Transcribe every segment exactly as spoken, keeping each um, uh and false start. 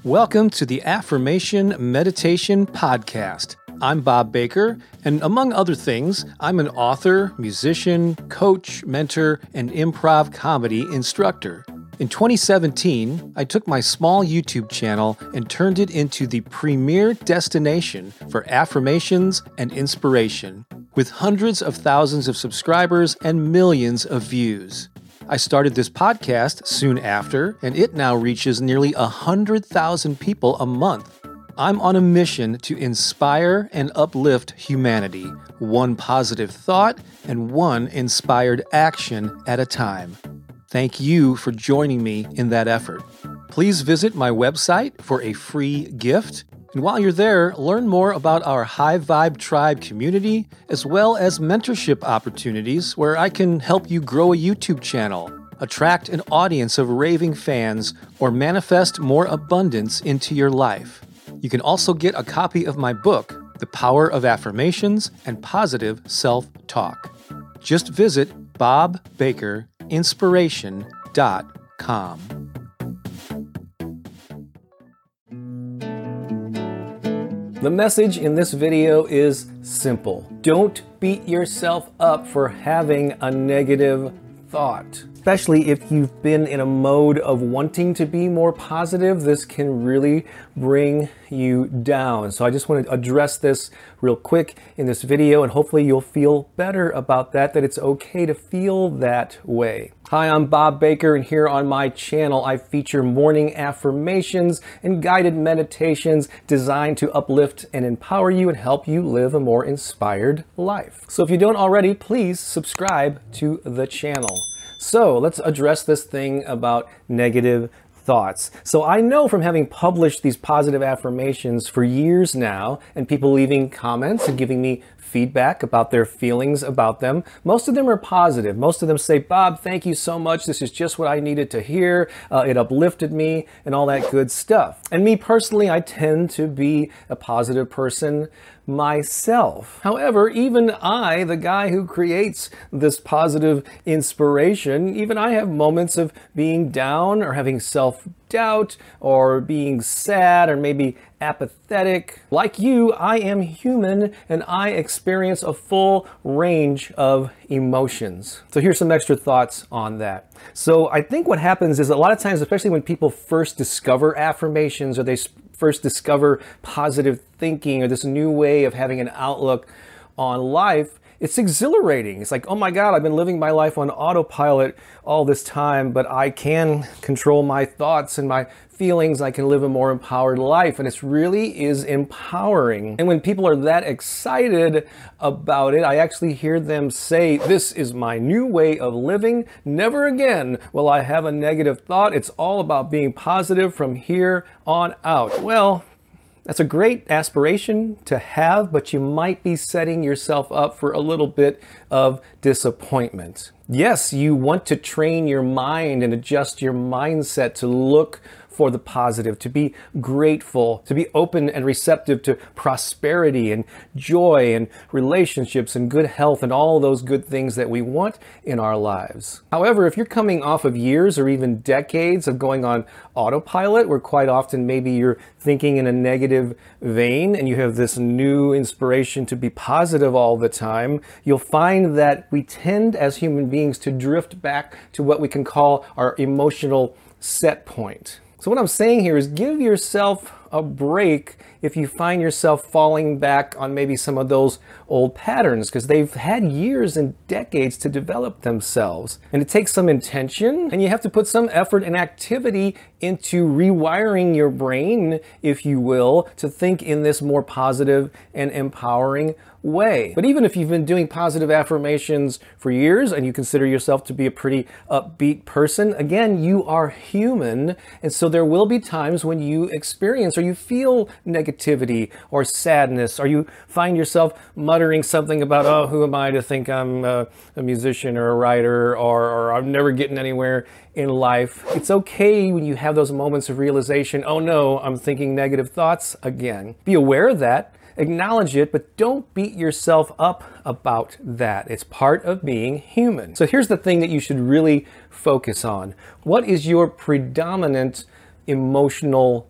Welcome to the Affirmation Meditation Podcast. I'm Bob Baker, and among other things, I'm an author, musician, coach, mentor, and improv comedy instructor. In twenty seventeen, I took my small YouTube channel and turned it into the premier destination for affirmations and inspiration, with hundreds of thousands of subscribers and millions of views. I started this podcast soon after, and it now reaches nearly one hundred thousand people a month. I'm on a mission to inspire and uplift humanity, one positive thought and one inspired action at a time. Thank you for joining me in that effort. Please visit my website for a free gift. And while you're there, learn more about our High Vibe Tribe community, as well as mentorship opportunities where I can help you grow a YouTube channel, attract an audience of raving fans, or manifest more abundance into your life. You can also get a copy of my book, The Power of Affirmations and Positive Self-Talk. Just visit bob baker inspiration dot com. The message in this video is simple. Don't beat yourself up for having a negative thought. Especially if you've been in a mode of wanting to be more positive, this can really bring you down. So I just want to address this real quick in this video, and hopefully you'll feel better about that, that it's okay to feel that way. Hi, I'm Bob Baker, and here on my channel, I feature morning affirmations and guided meditations designed to uplift and empower you and help you live a more inspired life. So if you don't already, please subscribe to the channel. So let's address this thing about negative thoughts. So I know from having published these positive affirmations for years now, and people leaving comments and giving me feedback about their feelings about them, most of them are positive. Most of them say, Bob, thank you so much. This is just what I needed to hear. Uh, it uplifted me and all that good stuff. And me personally, I tend to be a positive person myself. However, even I, the guy who creates this positive inspiration, even I have moments of being down or having self-doubt or being sad or maybe apathetic. Like you, I am human and I experience a full range of emotions. So here's some extra thoughts on that. So I think what happens is a lot of times, especially when people first discover affirmations or they first discover positive thinking or this new way of having an outlook on life, it's exhilarating. It's like, oh my God, I've been living my life on autopilot all this time, but I can control my thoughts and my feelings. I can live a more empowered life. And it really is empowering. And when people are that excited about it, I actually hear them say, this is my new way of living. Never again will I have a negative thought. It's all about being positive from here on out. Well, that's a great aspiration to have, but you might be setting yourself up for a little bit of disappointment. Yes, you want to train your mind and adjust your mindset to look for the positive, to be grateful, to be open and receptive to prosperity and joy and relationships and good health and all those good things that we want in our lives. However, if you're coming off of years or even decades of going on autopilot, where quite often maybe you're thinking in a negative vein and you have this new inspiration to be positive all the time, you'll find that we tend as human beings to drift back to what we can call our emotional set point. So what I'm saying here is give yourself a break if you find yourself falling back on maybe some of those old patterns, because they've had years and decades to develop themselves. And it takes some intention, and you have to put some effort and activity into rewiring your brain, if you will, to think in this more positive and empowering way. But even if you've been doing positive affirmations for years and you consider yourself to be a pretty upbeat person, again, you are human. And so there will be times when you experience or you feel negativity or sadness, or you find yourself muttering something about, oh, who am I to think I'm a, a musician or a writer, or, or I'm never getting anywhere in life. It's okay when you have those moments of realization, oh no, I'm thinking negative thoughts again. Be aware of that. Acknowledge it, but don't beat yourself up about that. It's part of being human. So here's the thing that you should really focus on. What is your predominant emotional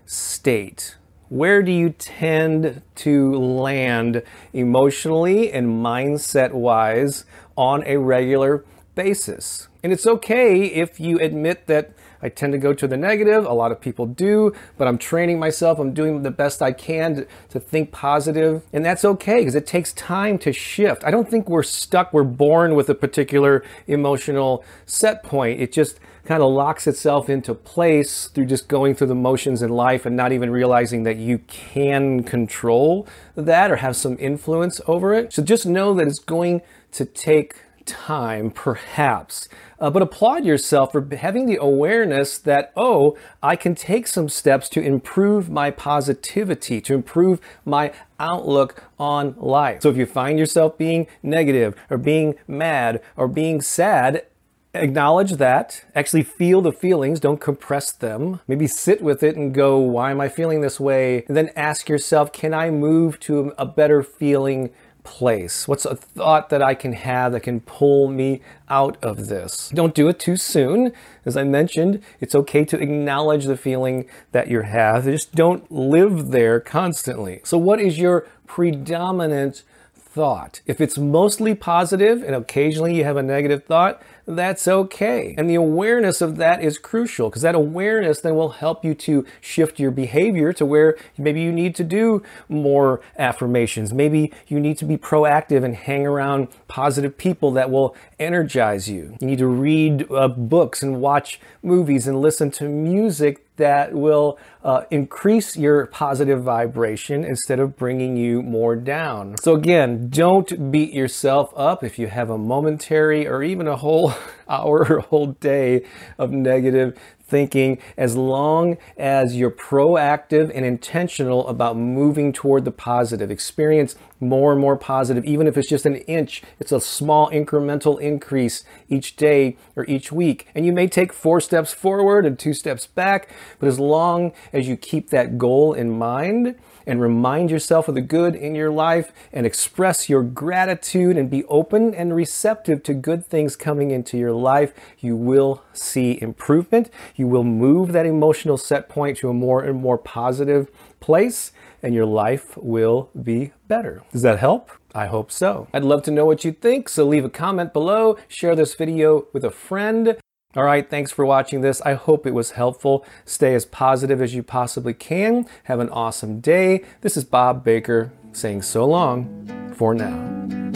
state? Where do you tend to land emotionally and mindset-wise on a regular basis? And it's okay if you admit that I tend to go to the negative. A lot of people do, but I'm training myself. I'm doing the best I can to, to think positive. And that's okay because it takes time to shift. I don't think we're stuck. We're born with a particular emotional set point. It just kind of locks itself into place through just going through the motions in life and not even realizing that you can control that or have some influence over it. So just know that it's going to take time, perhaps, uh, but applaud yourself for having the awareness that, oh, I can take some steps to improve my positivity, to improve my outlook on life. So if you find yourself being negative or being mad or being sad, acknowledge that, actually feel the feelings, don't compress them. Maybe sit with it and go, why am I feeling this way? And then ask yourself, can I move to a better feeling place? What's a thought that I can have that can pull me out of this? Don't do it too soon. As I mentioned, it's okay to acknowledge the feeling that you have. Just don't live there constantly. So what is your predominant thought? If it's mostly positive and occasionally you have a negative thought, that's okay. And the awareness of that is crucial because that awareness then will help you to shift your behavior to where maybe you need to do more affirmations. Maybe you need to be proactive and hang around positive people that will energize you. You need to read uh, books and watch movies and listen to music that will uh, increase your positive vibration instead of bringing you more down. So again, don't beat yourself up if you have a momentary or even a whole hour or a whole day of negative thinking, as long as you're proactive and intentional about moving toward the positive. Experience more and more positive, even if it's just an inch. It's a small incremental increase each day or each week. And you may take four steps forward and two steps back, but as long as you keep that goal in mind and remind yourself of the good in your life and express your gratitude and be open and receptive to good things coming into your life, you will see improvement. You will move that emotional set point to a more and more positive place, and your life will be better. Does that help? I hope so. I'd love to know what you think, so leave a comment below, share this video with a friend. All right, thanks for watching this. I hope it was helpful. Stay as positive as you possibly can. Have an awesome day. This is Bob Baker saying so long for now.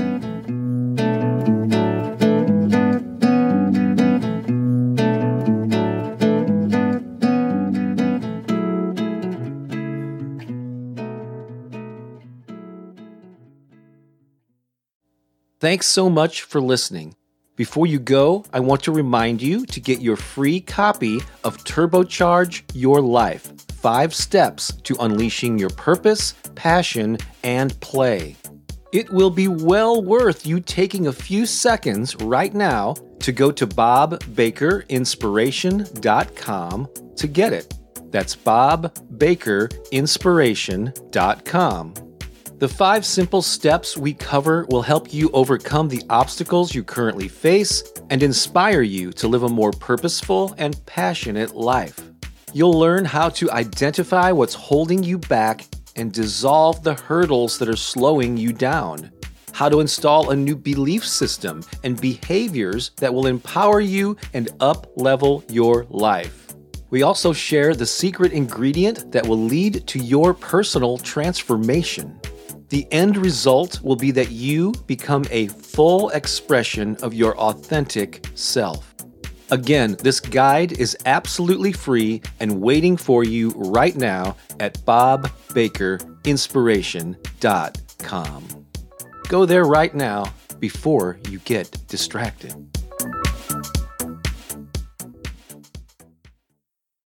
Thanks so much for listening. Before you go, I want to remind you to get your free copy of Turbocharge Your Life, Five Steps to Unleashing Your Purpose, Passion, and Play. It will be well worth you taking a few seconds right now to go to bob baker inspiration dot com to get it. That's bob baker inspiration dot com. The five simple steps we cover will help you overcome the obstacles you currently face and inspire you to live a more purposeful and passionate life. You'll learn how to identify what's holding you back and dissolve the hurdles that are slowing you down, how to install a new belief system and behaviors that will empower you and up-level your life. We also share the secret ingredient that will lead to your personal transformation. The end result will be that you become a full expression of your authentic self. Again, this guide is absolutely free and waiting for you right now at bob baker inspiration dot com. Go there right now before you get distracted.